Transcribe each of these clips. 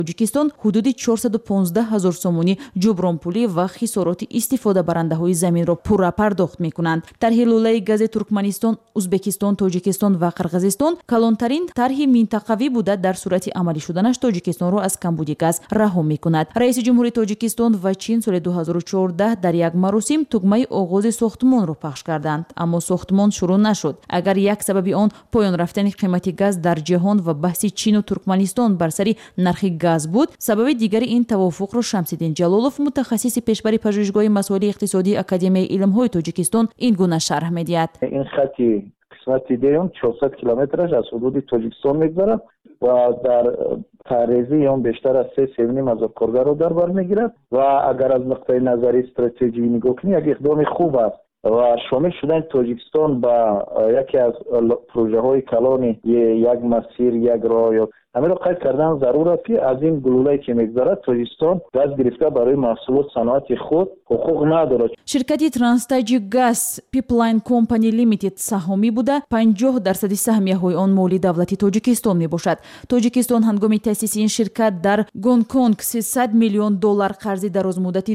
тоҷикистон ҳудуди 415 000 сомонӣ ҷубронпулӣ ва хисороти истифодабарандаҳои заминро пурра пардохт мекунанд. тарҳи лӯлаи гази туркманистон, узбекистон, тоҷикистон ва қирғизистон калонтарин тарҳи минтақавӣ буда, дар сурати амалӣ шуданаш тоҷикистонро аз камбуди газ раҳо мекунад. раиси ҷумҳури тоҷикистон ва чин соли 2014 дар як маросим тугмаи оғози сохтмонро пахш карданд, аммо сохтмон шурӯъ нашуд. агар як сабаби он поён рафтани қимати газ дар ҷаҳон ва баҳси чину туркманистон бар сари нархи газ буд, сабаби дигარი ин тавофуқро Шамсиддин Ҷалолов, мутахассиси пешбари пажӯҳишгоҳи масоили иқтисодии Академияи илмҳои Тоҷикистон ин гуна шарҳ медиҳад. ин хати қисмати деюн 400 километраш аз ҳудуди Тоҷикистон мегзарад ва дар тарези он бештар аз 3,5 коргарро дар бар мегирад ва агар аз нуқтаи назари стратегӣ нигоҳ кунӣ, як иқдоми хуб аст ва шомил шудани Тоҷикистон ба яке аз проҷаҳои калони як масир, як роҳ ё ҳамеро қайд кардан зарур аст, ки аз ин гулӯлае ки мегзарад Тоҷикистон газ гирифта барои маҳсулот саноати худ ҳуқуқ надорад. ширкати Transtagic Gas Pipeline Company Limited саҳомӣ буда 50% саҳмияҳои он моли давлати Тоҷикистон мебошад. Тоҷикистон ҳангоми таъсиси ин ширкат дар Гонконг $300 миллион қарзи дарозмуддати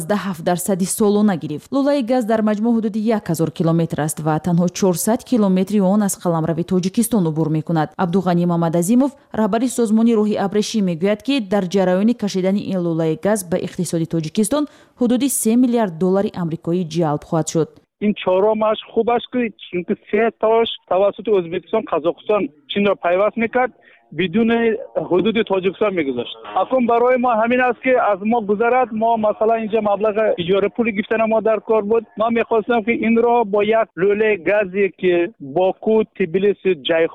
12% солона гирифт. лӯлаи газ дар маҷмӯъ ҳудуди 1000 километр аст ва танҳо 400 километри он аз қаламрави Тоҷикистон убур мекунад. Абдуғани Мамадазимов, раҳбари созмони роҳи абрешӣ, мегӯяд, ки дар ҷараёни кашидани ин лӯлаи газ ба иқтисоди Тоҷикистон ҳудуди $3 миллиард амрикоӣ ҷалб хоҳад шуд. ин чорумаш хуб аст, чунки се тош тавассути Ӯзбекистон, Қазоқистон Чинро пайваст мекард, بدون حدود تاجیکستان میگذاشت. اکنون برای ما همین است که از ما گذرد. ما مثلا اینجا مبلغ اجاره پول گرفتن ما در کار بود. ما میخواستم که این را با یک لوله گازی که باکو، تبلیس،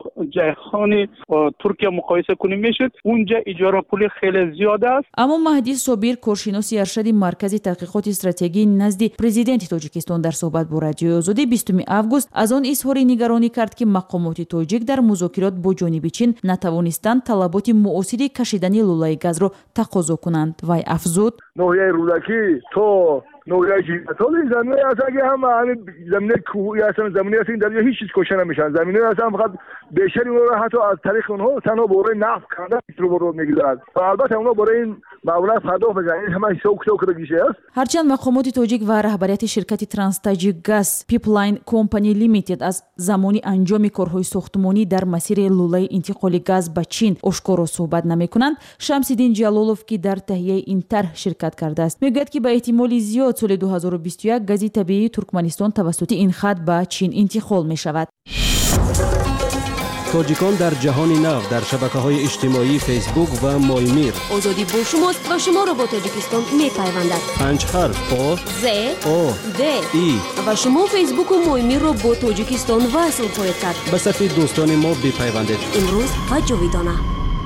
جیخان ترکیه مقایسه کنیم میشد. اونجا اجاره پول خیلی زیاد است. اما مهدی صابر، کارشناس ارشد مرکز تحقیقات استراتژی نزد پرزیدنت تاجیکستان در صحبت با رادیو آزادی 20 آگوست از آن اظهار نگرانی کرد که مقامات تاجیک در مذاکرات با جانب چین نتوانستند طلبات معاصر کشیدن لولای گاز را تقاضا کنند. وی افزود: نوعی رودکی تو نوعی جیتال زمینه است، اگه هم زمینه کوهی هستن، زمینه هستن در هیچ چیز کشته نمیشن. زمینه هستن فقط بیشتر اونها حتی از طریق اونها تنها برای نفت کندن رو میگذارد. و البته اونها برای این مبلغ پرداخت بزنن، همه شوک رگیشه است. هرچند مقامات تاجیک و رهبریت شرکت ترانستاجیک گاز پیپلاین کمپانی لیمیتد از زمانی انجام کارهای ساختمانی در مسیر لولای انتقال گاز به چین آشکارا صحبت نمیکنند، شمس‌الدین جلالوف که در تهیه این طرح شرکت کرده است میگوید که به احتمال زیاد سال 2021 گاز طبیعی ترکمنستان توسط این خط به چین انتقال می شود. تاجیکان در جهان نو در شبکه‌های اجتماعی فیسبوک و مایمیر. آزادی با شماست و شما را با تاجیکستان می‌پیوندد. 5 حرف آ ز او د ای و شما فیسبوک و مایمیر را با تاجیکستان وصل خواهید کرد. به صفحه دوستان ما بپیوندید. امروز و جاویدانه.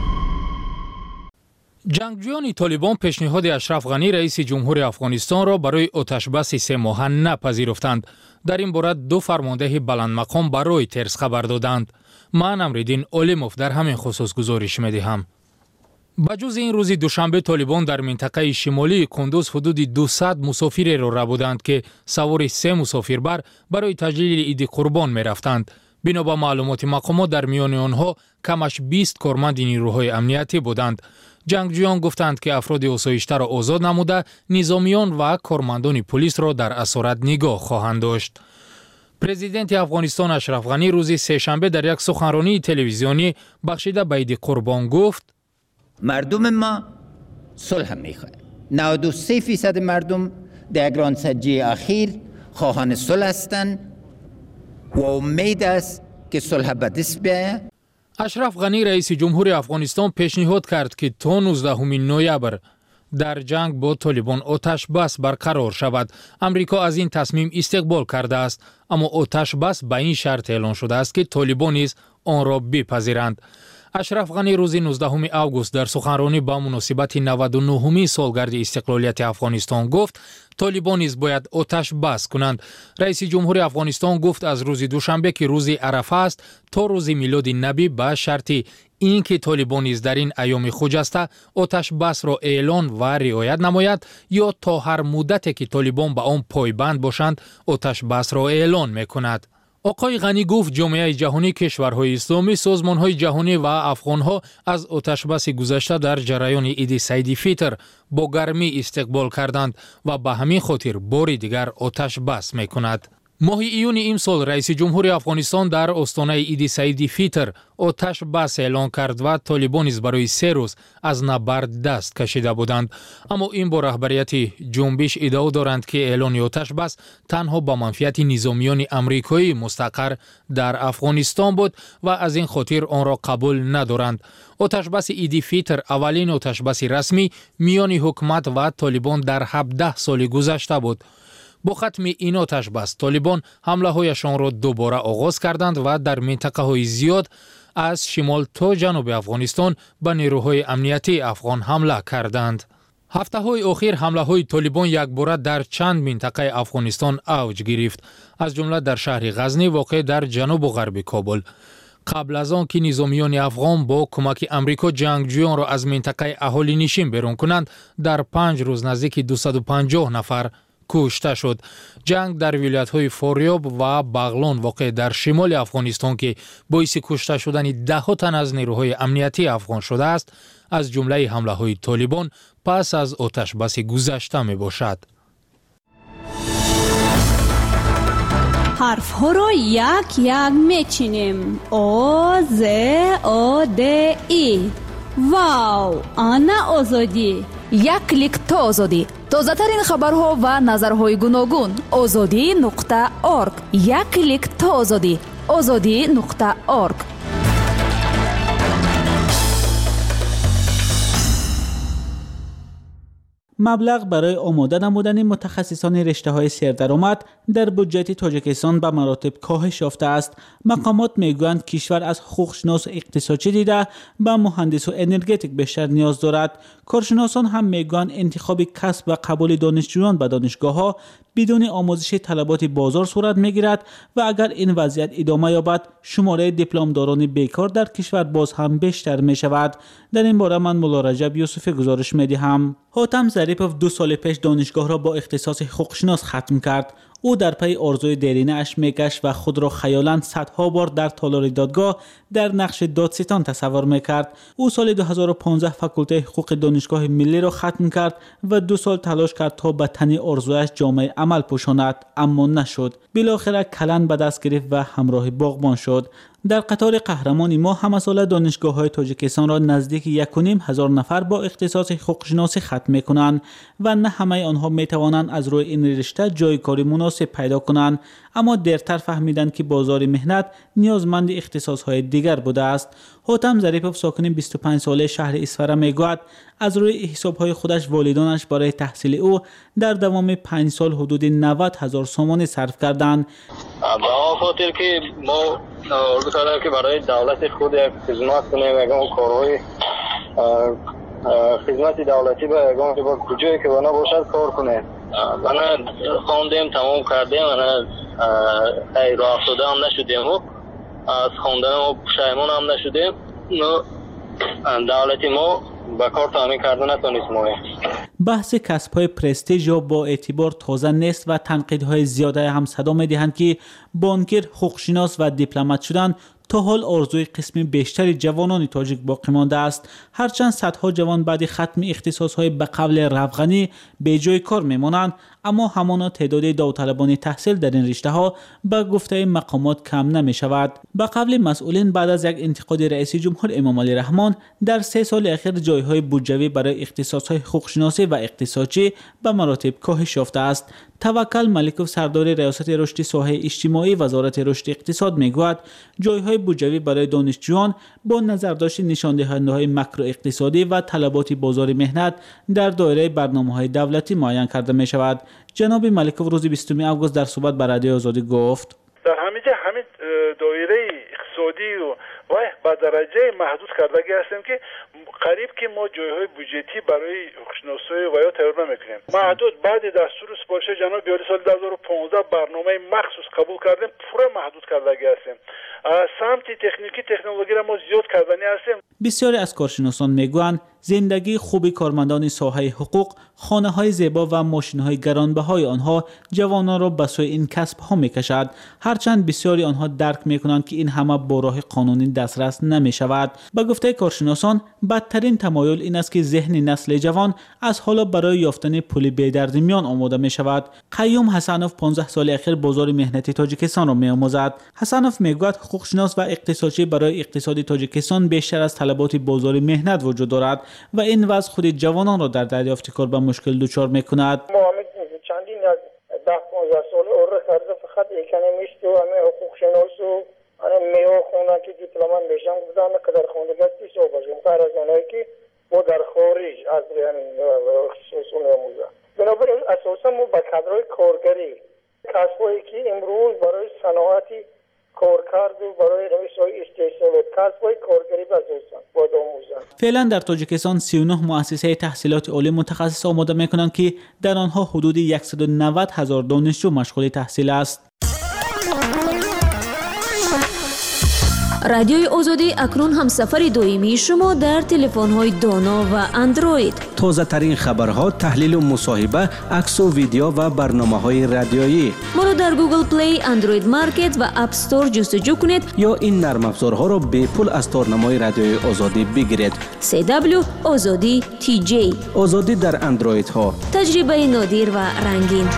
جنگجویان طالبان پیشنهاد اشرف غنی رئیس جمهور افغانستان را برای آتشبس 3 ماهه نپذیرفتند. در این باره دو فرمانده بلند مقام برای رویترز خبر دادند. من امرالدین علیموف در همین خصوص گزارش می‌دهم. بجز این روز دوشنبه طالبان در منطقه شمالی کندوز حدود 200 مسافر را ربودند که سوار 3 مسافربر برای تجلیل عید قربان می‌رفتند. بنا به معلومات مقامات در میان آنها کمش 20 کارمند نیروهای امنیتی بودند. جنگجویان گفتند که افراد آسایشته را آزاد نموده نظامیان و کارمندان پلیس را در اسارت نگاه خواهند داشت. پرزیدنت افغانستان اشرف غنی روز سه‌شنبه در یک سخنرانی تلویزیونی بخشیده به عید قربان گفت: مردم ما صلح می‌خواهند. 93% مردم در گرانسنجی اخیر خواهان صلح هستند و امید است که صلح به دست بیاید. اشرف غنی رئیس جمهور افغانستان پیشنهاد کرد که تا 19 نوامبر در جنگ با طالبان آتش بس برقرار شود. امریکا از این تصمیم استقبال کرده است، اما آتش بس به این شرط اعلان شده است که طالبان نیز آن را بپذیرند. اشرف غنی روز 19 آگوست در سخنرانی با مناسبت 99 سالگرد استقلالیت افغانستان گفت طالبان نیز باید آتش بس کنند. رئیس جمهور افغانستان گفت از روز دوشنبه که روز عرفه است تا روز میلاد نبی به شرط اینکه طالبان نیز در این ایام خجسته آتش بس را اعلان و رعایت نماید یا تا هر مدتی که طالبان به آن پایبند باشند آتش بس را اعلان میکند. آقای غنی گفت جامعه جهانی، کشورهای اسلامی، سازمانهای جهانی و افغانها از آتشبس گذشته در جریان عید سعید فطر با گرمی استقبال کردند و به همین خاطر بار دیگر آتشبس میکند. ماه ایون امسال رئیس جمهور افغانستان در آستانه عید سعید فطر آتش بس اعلان کرد و طالبان نیز برای 3 روز از نبرد دست کشیده بودند. اما این با رهبریت جنبش ادعا دارند که اعلان آتش بس تنها به منفعت نظامیان امریکایی مستقر در افغانستان بود و از این خاطر آن را قبول ندارند. آتش بس عید فطر اولین آتش بس رسمی میان حکومت و طالبان در 17 سال گذشته بود. با ختم این آتش بس طالبان حمله هایشان را دوباره آغاز کردند و در منطقه های زیاد از شمال تا جنوب افغانستان به نیروهای امنیتی افغان حمله کردند. هفته های اخیر حمله های طالبان یک باره در چند منطقه افغانستان اوج گرفت، از جمله در شهر غزنی واقع در جنوب و غرب کابل. قبل از آن که نظامیان افغان با کمک امریکا جنگجویان را از منطقه اهالی نشین بیرون کنند، در 5 روز نزدیک 250 نفر کشته شد. جنگ در ولایت‌های فاریاب و بغلان واقع در شمال افغانستان که باعث کشته شدن 10 تن از نیروهای امنیتی افغان شده است، از جمله حمله‌های طالبان پس از آتش بس گذشته میباشد. حرف ها را یک یک میچینیم. آ ز آ د ای. واو، آنا آزادی. یک کلیک تا آزادی. تازه ترین خبرها و نظرهای گوناگون. azadi.org. یک کلیک تا آزادی. azadi.org. مبلغ برای آماده نمودن متخصصان رشته‌های سردرآمد در بودجه تاجیکستان به مراتب کاهش یافته است. مقامات میگویند کشور از حقوقشناس اقتصادی دیده به مهندس و انرژتیک بیشتر نیاز دارد. کارشناسان هم میگویند انتخاب کسب و قبول دانشجویان به دانشگاه‌ها بدون آموزش طلبات بازار صورت میگیرد و اگر این وضعیت ادامه یابد شماره دیپلمداران بیکار در کشور باز هم بیشتر می شود. در این باره من مولا رجب یوسفی گزارش میدهم. حاتم ظریفوف 2 سال پیش دانشگاه را با اختصاص حقوقشناس ختم کرد. او در پی آرزوی دیرینه اش میگشت و خود را خیالاً صدها بار در تالار دادگاه در نقش دادستان تصور میکرد. او سال 2015 فاکولته حقوق دانشگاه ملی را ختم کرد و 2 سال تلاش کرد تا به تن آرزویش جامعه عمل پوشاند، اما نشد. بالاخره کلن به دست گرفت و همراه باغبان شد. در قطار قهرمان ما همه ساله دانشگاه‌های تاجیکستان را نزدیک 1,500 نفر با اختصاص حقوقشناسی ختم می‌کنند و نه همه آنها می‌توانند از روی این رشته جای کاری مناسب پیدا کنند، اما دیرتر فهمیدند که بازار مهنت نیازمند اختصاص‌های دیگر بوده است. حاتم ظریفوف ساکن 25 ساله شهر اسفره میگوید از روی حساب‌های خودش والدانش برای تحصیل او در دوام 5 سال حدود 90,000 سومانی صرف کردند. به خاطر که ما گفتم که برای دولت خود یک خدمت کنیم، یکم کارهای خدمت دولتی به یکم با کجایی که بنا باشد کار کنیم. من خواندیم، تمام کردیم، من راه افتاده هم نشدیم و از خواندن ما پشیمان هم نشدیم. دولتی ما به کار تامین کردن نتونست ما. بحث کسب‌های پرستیژ یا با اعتبار تازه نیست و تنقیدهای زیاده هم صدا می‌دهند که بانکر، حقوقشناس و دیپلمات شدن تا حال آرزوی قسم بیشتری جوانان تاجیک باقی مانده است. هرچند صدها جوان بعد ختم اختصاص‌های به قول رفغانی به جای کار می‌مانند، اما همانا تعداد داوطلبان تحصیل در این رشته‌ها به گفته مقامات کم نمی‌شود. به قول مسئولین بعد از یک انتقاد رئیس جمهور امام علی رحمان در 3 سال اخیر جای‌های بودجوی برای اختصاص‌های حقوقشناسی و اقتصادی به مراتب کاهش یافته است. توکل ملکوف سردار ریاست رشد ساحه اجتماعی وزارت رشد اقتصاد میگوید جای‌های بودجوی برای دانشجویان با نظرداشت نشاندهنده‌های ماکرو اقتصادی و طلبات بازار مهنت در دایره برنامه‌های دولتی معین کرده می‌شود. جناب ملکوف روز 20 آگوست در صحبت با رادیو آزادی گفت در همین دایره اقتصادی و با درجه محدود کردگی هستیم که قریب که ما جایهای بودجتی برای حقوقشناسی و یا تغییر نمیکنیم. محدود بعد دستور سپارش جناب بیاری سال 2015 برنامه مخصوص قبول کردیم، پورا محدود کردگی هستیم. سمت تکنیکی تکنولوژی را ما زیاد کردنی هستیم. بسیاری از کارشناسان میگویند زندگی خوبی کارمندان ساحه حقوق، خانه‌های زیبا و ماشین‌های گرانبهای آنها جوانان را به سوی این کسب‌ها می‌کشد، هرچند بسیاری آنها درک می‌کنند که این همه با راه قانونی دسترس نمی‌شود. به گفته کارشناسان بدترین تمایل این است که ذهن نسل جوان از حالا برای یافتن پول بی‌دردمیان آماده می‌شود. قیوم حسنوف 15 سال اخیر بازار مهنتی تاجیکستان را می‌آموزد. حسنوف میگوید حقوقشناس و اقتصادچی برای اقتصاد تاجیکستان بیشتر از طلبات بازار مهنت وجود دارد و این وضع خود جوانان را در دریافت کار به مشکل دچار می‌کند. چندین از 10-15 سال عمر کرده فقط اکونومیست و همه حقوق شناس و میو خونه که دیپلمات میشن گفتن که در خوندگی سو باشیم کار از اونایی که با در خارج از خصوص می‌آموزند. بنابراین اساسا ما با کادرهای کارگری کسبایی که امروز برای صنعتی کارکرد و برای روش‌های استثمار کسب‌های کارگری بسازند باید آموزند. فعلا در تاجیکستان 39 مؤسسه تحصیلات عالی متخصص آماده می‌کنند که در آنها حدود 190,000 دانشجو مشغول تحصیل است. رادیوی آزادی اکنون همسفر دائمی شما در تلفن‌های دانا و اندروید. تازه ترین خبرها، تحلیل و مصاحبه، عکس و ویدیو و برنامه‌های رادیویی. ما را در گوگل پلی، اندروید مارکت و اپ استور جستجو کنید یا این نرم افزارها را به پول از تارنمای رادیوی آزادی بگیرید. CW آزادی TJ. آزادی در اندروید ها. تجربه نادر و رنگین.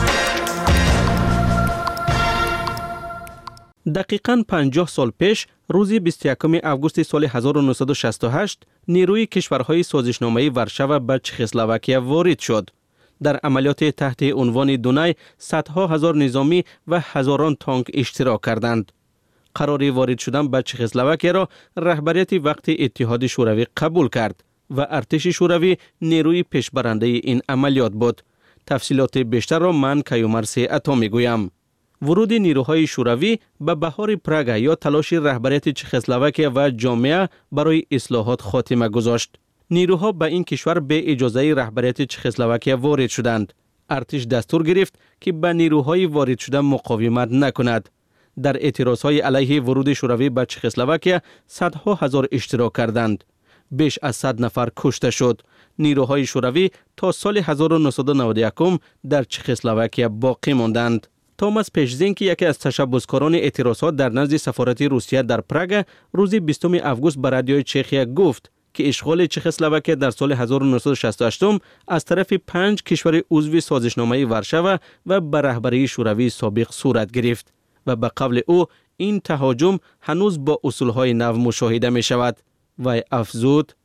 دقیقاً 50 سال پیش روز 21 آگوست سال 1968 نیروی کشورهای سازشنامه ورشو به چخسلواکیه وارد شد. در عملیات تحت عنوان دونای صدها هزار نظامی و هزاران تانک اشتراک کردند. قرار وارد شدن به چخسلواکیه را رهبریت وقت اتحاد شوروی قبول کرد و ارتش شوروی نیروی پیشبرنده این عملیات بود. تفصیلات بیشتر را من کیومرث عطا میگویم. ورود نیروهای شوروی به بهار پراگ یا تلاش رهبریت چخسلواکیه و جامعه برای اصلاحات خاتمه گذاشت. نیروها به این کشور به اجازه رهبریت چخسلواکیه وارد شدند. ارتش دستور گرفت که به نیروهای وارد شده مقاومت نکند. در اعتراضهای علیه ورود شوروی به چخسلواکیه صدها هزار اشتراک کردند. بیش از 100 نفر کشته شد. نیروهای شوروی تا سال 1991 در چخسلواکیه باقی ماندند. توماس پیشزینک، یکی از تشبسکاران اعتراضات در نزد سفارت روسیه در پراگ، روز 20 آگوست به رادیوی چخیا گفت که اشغال چخسلواکیه در سال 1968 از طرف 5 کشور عضو سازشنامه ورشو و به رهبری شوروی سابق صورت گرفت و به قول او این تهاجم هنوز با اصولهای نو مشاهده می شود. و افزود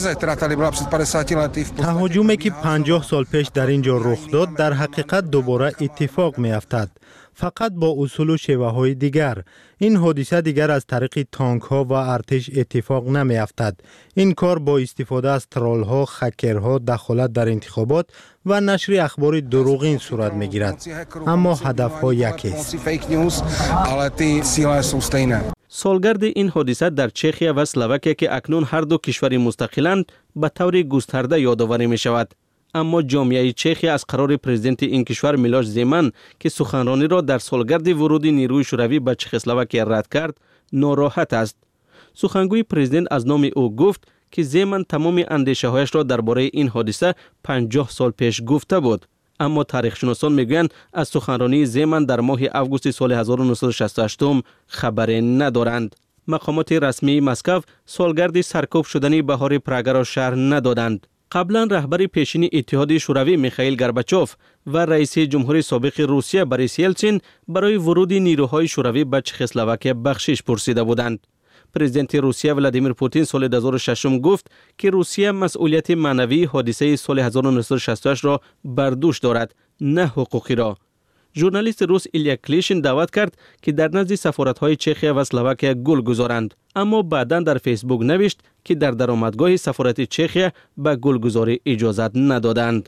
تهاجمی که 50 سال پیش در اینجا رخ داد در حقیقت دوباره اتفاق می افتد، فقط با اصول و شیوه های دیگر. این حادثه دیگر از طریق تانک ها و ارتش اتفاق نمی افتد. این کار با استفاده از ترول ها، خکرها، دخالت در انتخابات و نشر اخبار دروغین صورت می گیرد، اما هدف ها یکی است. سالگرد این حادثه در چخیا و اسلواکیه که اکنون هر دو کشور مستقلند به طور گسترده یادآوری می شود. اما جامعه چخیا از قرار پرزیدنت این کشور میلوش زیمن که سخنرانی را در سالگرد ورود نیروی شوروی به چخسلواکیه رد کرد ناراحت است. سخنگوی پرزیدنت از نام او گفت که زیمن تمام اندیشه هایش را درباره این حادثه 50 سال پیش گفته بود. اما تاریخشناسان میگویند از سخنرانی زیمن در ماه آگوست سال 1968 خبری ندارند. مقامات رسمی مسکو سالگرد سرکوب شدن بهار پراگ را شرح ندادند. قبلا رهبر پیشین اتحاد شوروی میخائیل گورباچوف و رئیس جمهور سابق روسیه بوریس یلتسین برای ورود نیروهای شوروی به چخسلواکیه بخشش پرسیده بودند. پرزیدنت روسیه ولادیمیر پوتین سال 2006 گفت که روسیه مسئولیت معنوی حادثه سال 1968 را بر دوش دارد، نه حقوقی را. ژورنالیست روس ایلیا کلیشین دعوت کرد که در نزد سفارت‌های چخیا و اسلواکیه گل گذارند، اما بعداً در فیسبوک نوشت که در درآمدگاه سفارت چخیا به گلگزاری اجازت ندادند.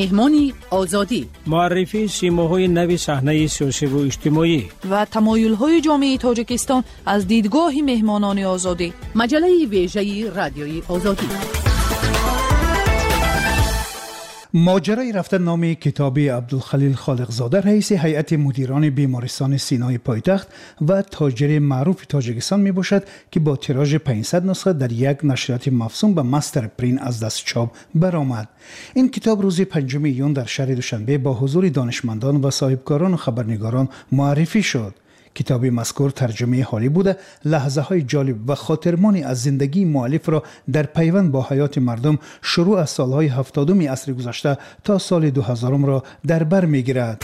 مهمان آزادی، معرفی سیماهای نوی صحنه سیاسی و اجتماعی و تمایل‌های جامعه تاجیکستان از دیدگاه مهمانان آزادی. مجله ویژه رادیوی آزادی. ماجرای رفتن نام کتابی عبدالخلیل خالقزاده رئیس هیئت مدیران بیمارستان سینای پایتخت و تاجر معروف تاجیکستان می باشد که با تیراژ 500 نسخه در یک نشریات مفصول به مستر پرین از دست چاپ برآمد. این کتاب روز 5 ایون در شهر دوشنبه با حضور دانشمندان و صاحبکاران و خبرنگاران معرفی شد. کتاب مذکور ترجمه حالی بوده، لحظه های جالب و خاطرمانی از زندگی مؤلف را در پیوند با حیات مردم شروع از سالهای 70 عصر گذشته تا سال 2000 را در بر میگیرد.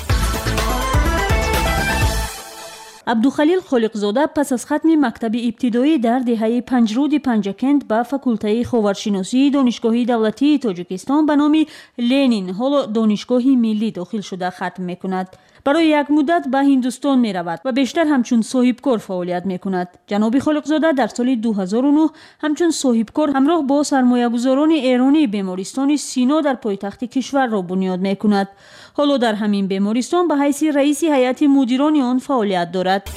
عبدالخلیل خالقزاده پس از ختم مکتب ابتدایی در دهه 50 پنجکند به فاکولته خاورشناسی دانشگاه دولتی تاجیکستان به نام لنین حالا دانشگاه ملی داخل شده ختم میکند. برای یک مدت به هندوستان می رود و بیشتر همچون صاحبکار فعالیت می کند. جناب خالقزاده در سال 2009 همچون صاحبکار همراه با سرمایه‌گذاران ایرانی بیمارستان سینا در پایتخت کشور را بنیاد می کند. حالا در همین بیمارستان به حیث رئیس هیئت مدیران آن فعالیت دارد.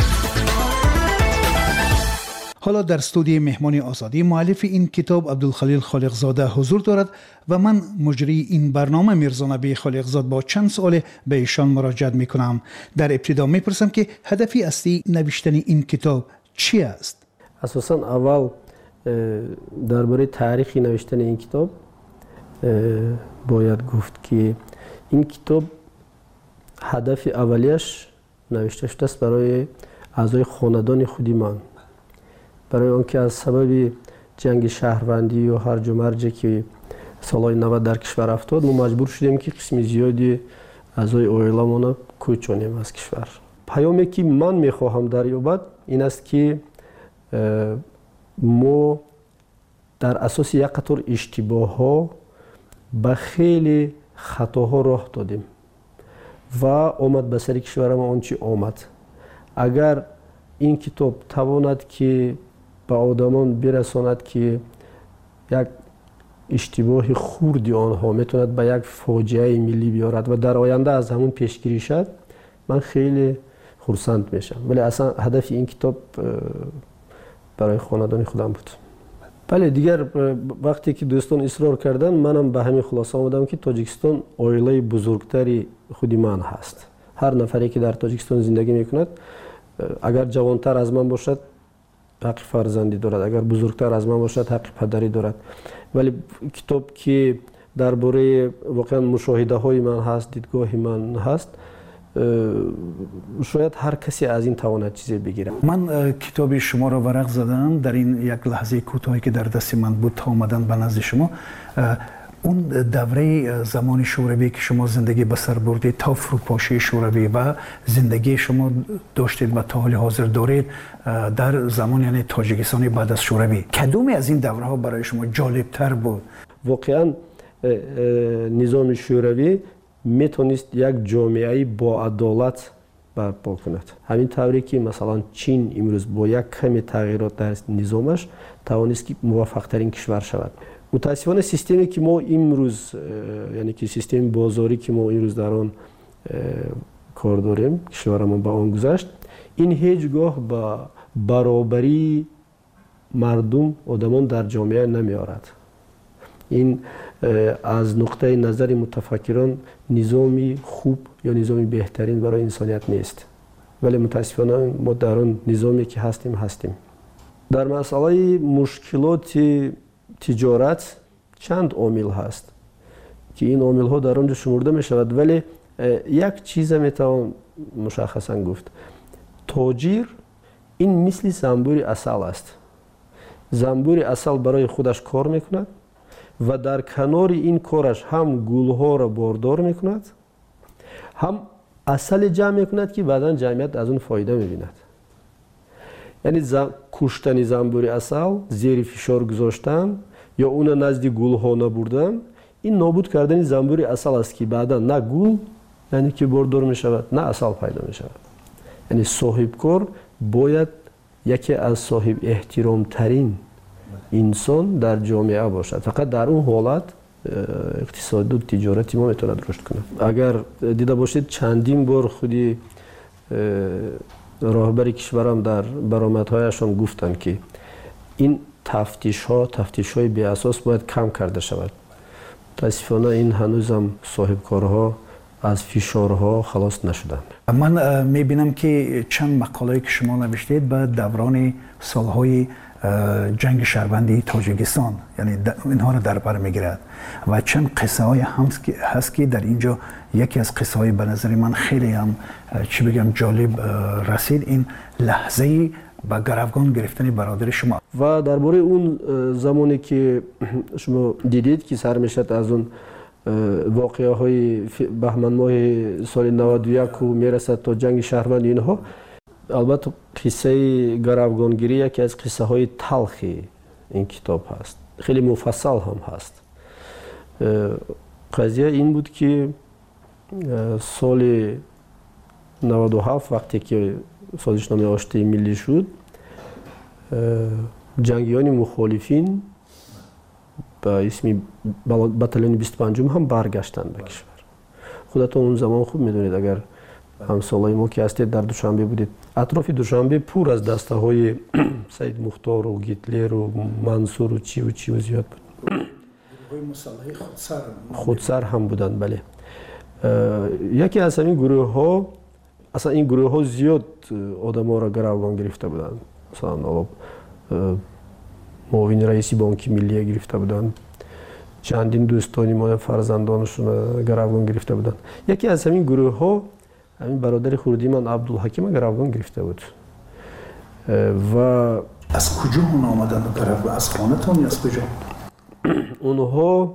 حالا در استودیوی مهمان آزادی مؤلف این کتاب عبدالخلیل خالقزاده حضور دارد و من مجری این برنامه میرزا نبی خالقزاده با چند سوال به ایشان مراجعه میکنم. در ابتدا میپرسم که هدف اصلی نوشتن این کتاب چی است؟ اساساً اول درباره تاریخ نوشتن این کتاب باید گفت که این کتاب هدف اولیش نوشته شده است برای اعضای خاندان خودی من، برای آنکه از سبب جنگ شهروندی و هرج و مرج که سالهای 90 در کشور افتاد ما مجبور شدیم که قسم زیادی اعضای عائله‌مان کوچانیم از کشور. پیامی که من میخواهم دریابد این است که ما در اساس یک قطار اشتباه‌ها به خیلی خطاها راه دادیم و آمد به سر کشور ما آنچه آمد. اگر این کتاب تواند که به آدمان برساند که یک اشتباه خوردی آنها میتوند به یک فاجعه ملی بیارد و در آینده از همون پیشگیری شد، من خیلی خرسند میشم. ولی اصلا هدف این کتاب برای خاندان خودم بود. بله دیگر وقتی که دوستان اصرار کردن منم به همین خلاصه آمدم که تاجیکستان عائله بزرگتری خودی من هست. هر نفری که در تاجیکستان زندگی میکند اگر جوانتر از من باشد حق فرزندی دارد، اگر بزرگتر از من باشد حق پدری دارد. ولی کتاب که درباره واقعا مشاهده های من هست، دیدگاه من هست، شاید هر کسی از این تواند چیزی بگیره. من کتاب شما را ورق زدم در این یک لحظه کوتاهی که در دست من بود تا آمدن به نزد شما. اون دوره زمان شوروی که شما زندگی به سر بردید تا فروپاشی شوروی و زندگی شما داشتید و تا حال حاضر دارید در زمان یعنی تاجیکستان بعد از شوروی، کدومی از این دوره ها برای شما جالب تر بود؟ واقعا نظام شوروی میتونست یک جامعه با عدالت برپا کند. همین طوری که مثلا چین امروز با یک کمی تغییرات در نظامش توانست که موفق ترین کشور شود. متاسفانه سیستمی که ما امروز یعنی که سیستم بازاری که ما امروز در آن کار داریم، کشورمون به آن گذشت، این هیچگاه با برابری مردم آدمان در جامعه نمیارد. این از نقطه نظر متفکران نظامی خوب یا نظامی بهترین برای انسانیت نیست. ولی متاسفانه ما در آن نظامی که هستیم. در مسئله مشکلات تجارت چند عامل هست که این عامل ها در آنجا شمرده می شود، ولی یک چیز می توان مشخصا گفت. تاجر این مثل زنبور عسل است. زنبور عسل برای خودش کار می کند و در کنار این کارش هم گل ها را باردار می کند، هم عسل جمع می کند که بعدا جمعیت از اون فایده می بیند. یعنی کشتن زنبور عسل، زیر فشار گذاشتن یا اون نزد گل ها نبردن، این نابود کردن زنبور عسل است که بعدا نه گل یعنی که باردار می شود نه عسل پیدا می شود. یعنی صاحبکار باید یکی از صاحب احترام ترین انسان در جامعه باشد. فقط در اون حالت اقتصاد و تجارتی ما میتونه رشد کنه. اگر دیده باشید چندین بار خودی راهبر کشورم در برآمدهایشان گفتند که این تفتیش های بی اساس باید کم کرده شود. متاسفانه این هنوز هم صاحب کارها از فشارها خلاص نشدند. من میبینم که چند مقاله که شما نوشتید به دوران سالهای جنگ شهروندی تاجیکستان، یعنی اینها رو در بر میگیرد و چند قصه های هست که در اینجا یکی از قصه های به نظر من خیلی هم چی بگم جالب رسید، این لحظه با گروگان گرفتن برادر شما. و درباره اون زمانی که شما دیدید که سر میشد از اون واقعه های بهمن ماه سال 91 و میرسد تا جنگ شهروند اینها، البته قصه گروگانگیری یکی از قصه های تلخی این کتاب هست، خیلی مفصل هم هست. قضیه این بود که سال 97 وقتی که سازشنامه آشتی ملی شد، جنگیان مخالفین با اسم بتالون 25 هم برگشتند به کشور. خودتون اون زمان خوب میدونید، اگر همسالای ما که هستید در دوشنبه بودید، اطراف دوشنبه پر از دسته های سید مختار و گیتلر و منصور و چی و زیاد بود. خودسر هم بودند. بله. یکی از این گروه ها، اصلا این گروه ها زیاد آدم ها را گروگان گرفته بودند. مثلا معاون رئیس بانک ملی گرفته بودند، چندین دوستانی ما فرزندانشون گروگان گرفته بودند. یکی از همین گروه ها همین برادر خردی من عبدالحکیم گروگان گرفته بود. و از کجا اون آمدن گروگان؟ از خانه‌تون یا از کجا؟ اونها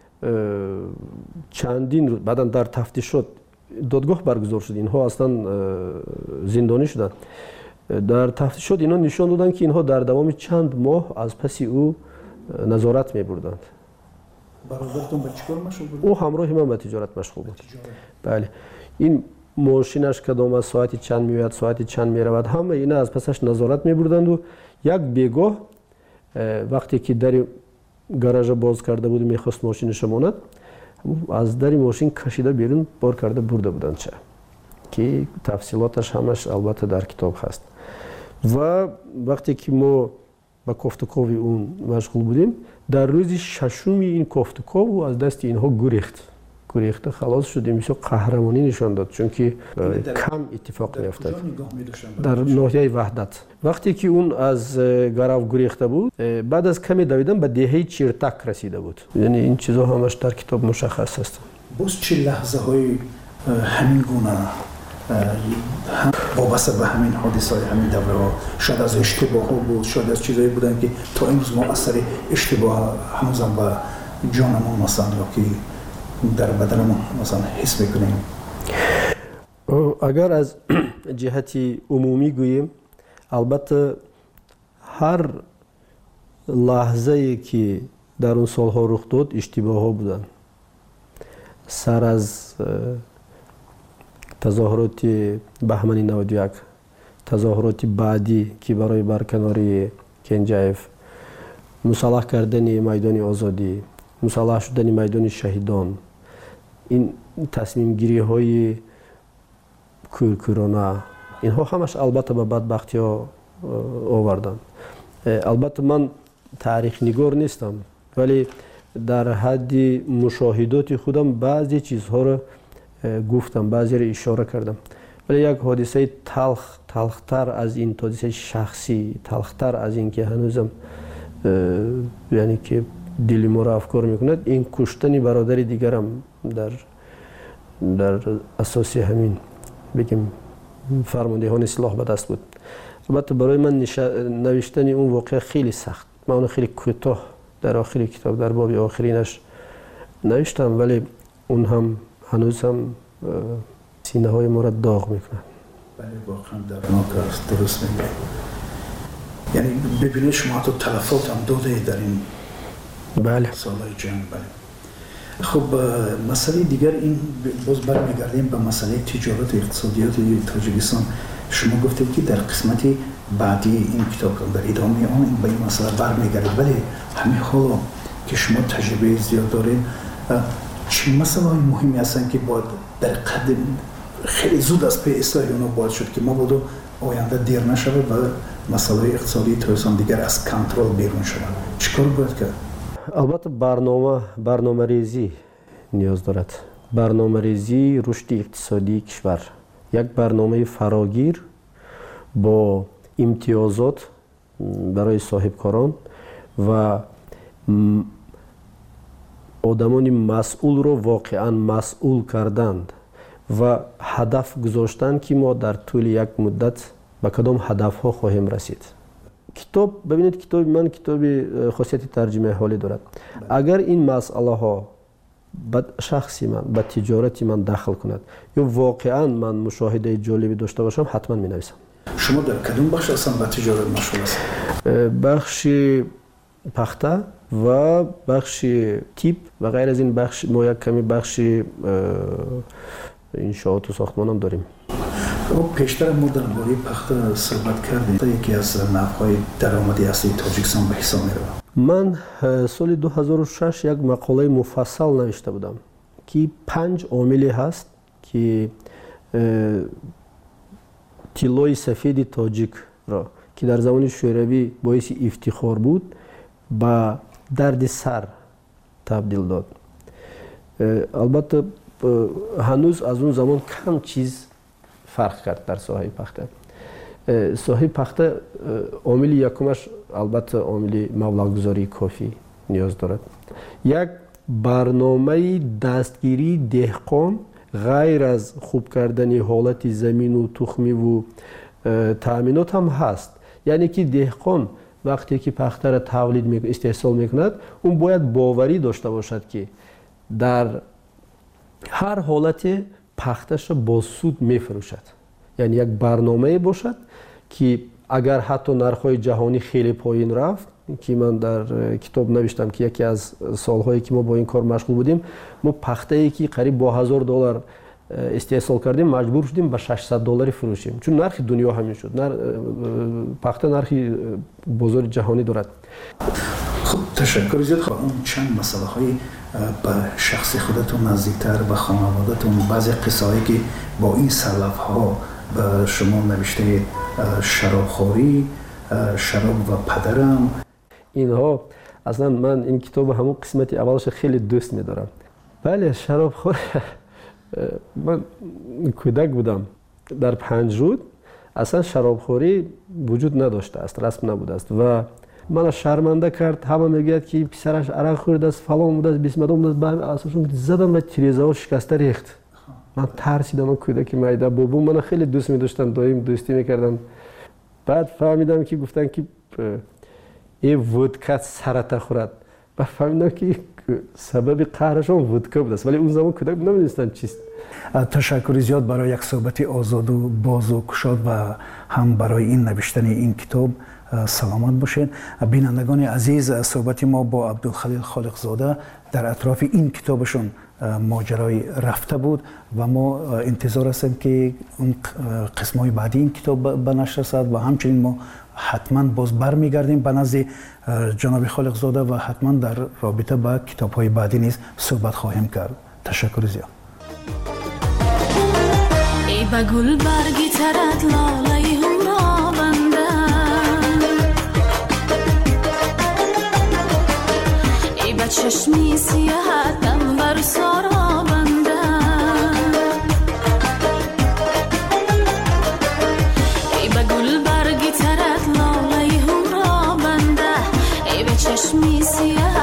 چندین روز بعداً در تفتیشات دادگاه برگزار شد، اینها اصلا زندانی شدند. در تفتیشات اینا نشان دادن که اینها در دوام چند ماه از پس او نظارت می‌بردند. برادرتون به چیکار مشغول بود؟ او همراه من به تجارت مشغول بود. بله. این ماشینش کدام از ساعتی چند میاد، ساعتی چند میرود، همه اینا از پسش نظارت می‌بردند و یک بیگاه وقتی که در گاراژ باز کرده بود می‌خواست ماشینش بماند، از در ماشین کشیده بیرون بار کرده برده بودند چه که تفصیلاتش همش البته در کتاب هست. و وقتی که ما با کوفتکوی اون مشغول بودیم، در روز ششم این کوفتکو از دست اینها گریخته خلاص شدیم. بسیار قهرمانی نشان داد، چون که کم اتفاق میافتاد. در ناحیه وحدت وقتی که اون از گرو گریخته بود، بعد از کمی دویدن به دهه چیرتک رسیده بود. یعنی این چیزها همش در کتاب مشخص هست. باز چه لحظه های همین گونه هم وابسته به همین حادثه های همین دوره ها، شاید از اشتباه ها بود، شاید از چیزایی بودن که تا امروز ما اثر اشتباه هنوزم به جانمون مثلا یا که در بدنمون مثلا حس میکنیم. اگر از جهتی عمومی گوییم، البته هر لحظه‌ای که در اون سالها رخ داد اشتباه ها بودن. سر از تظاهرات بهمن 91، تظاهرات بعدی که برای برکناری کنجایف، مسلح کردن میدان آزادی، مسلح شدن میدان شهیدان، این تصمیم گیری های کورکورانه، اینها همش البته به بدبختی ها آوردن. البته من تاریخ نگار نیستم، ولی در حد مشاهدات خودم بعضی چیزها رو گفتم، بعضی رو اشاره کردم. ولی یک حادثه تلختر از این، حادثه شخصی تلختر از این که هنوزم یعنی که دل ما را افکار میکند، این کشتن برادر دیگرم در اساس همین بگم فرماندهان سلاح به دست بود. البته برای من نوشتن اون واقعه خیلی سخت، من اون خیلی کوتاه در آخر کتاب در باب آخرینش نوشتم، ولی اون هم هنوز هم سینه های ما را داغ میکنه. بله واقعا دردناک است، درست میگه. یعنی ببینید شما تو تلفات هم داده در این سالهای جنگ. بله. خب مسئله دیگر این، باز برمیگردیم به مسئله تجارت و اقتصادیات تاجیکستان. شما گفتید که در قسمت بعدی این کتاب در ادامه آن به این مسئله برمیگردید، ولی همین حالا که شما تجربه زیاد دارین، چه مسائل مهمی هستن که باید در قدم خیلی زود از پی اصلاح اونا باید شد که ما بودو آینده دیر نشود و مسائل اقتصادی توسان دیگر از کنترل بیرون شود؟ چیکار باید کرد؟ البته برنامه ریزی نیاز دارد. برنامه ریزی رشد اقتصادی کشور، یک برنامه فراگیر با امتیازات برای صاحبکاران و آدمان مسئول رو واقعا مسئول کردند و هدف گذاشتند که ما در طول یک مدت به کدام هدف ها خواهیم رسید. کتاب ببینید، کتاب من کتاب خاصیت ترجمه حالی دارد. اگر این مسئله ها به شخصی من، به تجارتی من دخل کند یا واقعا من مشاهده جالبی داشته باشم، حتما می نویسم. شما در کدوم بخش اصلا به تجارت مشغول هستید؟ بخش پخته و بخش تیپ و غیر از این بخش، ما یک کمی بخش انشاءات و ساختمان هم داریم. پیشتر ما درباره پخته صحبت کردیم. یکی از نحوهای درآمدی اصلی تاجیکستان به حساب می‌رود. من سال 2006 یک مقاله مفصل نوشته بودم که 5 عاملی هست که طلای سفید تاجیک را که در زمان شوروی باعث افتخار بود به درد سر تبدیل داد. البته هنوز از اون زمان کم چیز فرق کرد در ساحه پخته. ساحه پخته عامل یکمش البته عامل مبلغ‌گذاری کافی نیاز دارد. یک برنامه دستگیری دهقان غیر از خوب کردن حالت زمین و تخمی و تأمینات هم هست. یعنی که دهقان وقتی که پخته را تولید استحصال میکند، اون باید باوری داشته باشد که در هر حالت پختش را با سود میفروشد. یعنی یک برنامه باشد که اگر حتی نرخ‌های جهانی خیلی پایین رفت، که من در کتاب نوشتم که یکی از سالهایی که ما با این کار مشغول بودیم، ما پخته‌ای که قریب با $1000 استحصال کردیم مجبور شدیم به $600 فروشیم، چون نرخ دنیا همین شد. پخته نرخی بازار جهانی دارد. خب تشکر زیاد. خب اون چند مسئله های به شخص خودتون نزدیکتر و خانواده‌تون، بعضی قصه‌ای که با این سلف ها به شما نوشته، شرابخوری، شراب و پدرم، اینها اصلا من این کتاب همون قسمت اولش خیلی دوست می‌دارم. بله، شرابخور. من کودک بودم در 5 رود اصلا شرابخوری وجود نداشته است، رسم نبوده است و من شرمنده کرد. همه میگوید که پسرش عرق خورده است، فلان بوده است، بیسمدان بوده است. به اساسشون زدم و تیریزه ها شکسته ریخت. من ترسیدم. من کودک میده بابام من خیلی دوست می‌داشتن، دایم دوستی می‌کردم. بعد فهمیدم که گفتن که این ودکا سرطان خورد. بعد فهمیدم که سبب قهرشون ودکا بوده است، ولی اون زمان کودک نمی‌دونستن چیست. تشکر زیاد برای یک صحبت آزاد و باز و گشاد و هم برای این نوشتن این کتاب. سلامت باشین. بینندگان عزیز، صحبت ما با عبدالخلیل خالقزاده در اطراف این کتابشون ماجرای رفته بود و ما انتظار هستیم که اون قسم‌های بعدی این کتاب به نشر رسد و همچنین ما حتما باز برمیگردیم به نزد جناب خالقزاده و حتما در رابطه با کتاب‌های بعدی نیز صحبت خواهیم کرد. تشکر زیاد. ای با گل برگی ترد لاله هورا بنده، ای با چشمی سیاحتم بر سارا بنده، ای با گل برگی ترد لاله هورا بنده، ای با چشمی سیاحتم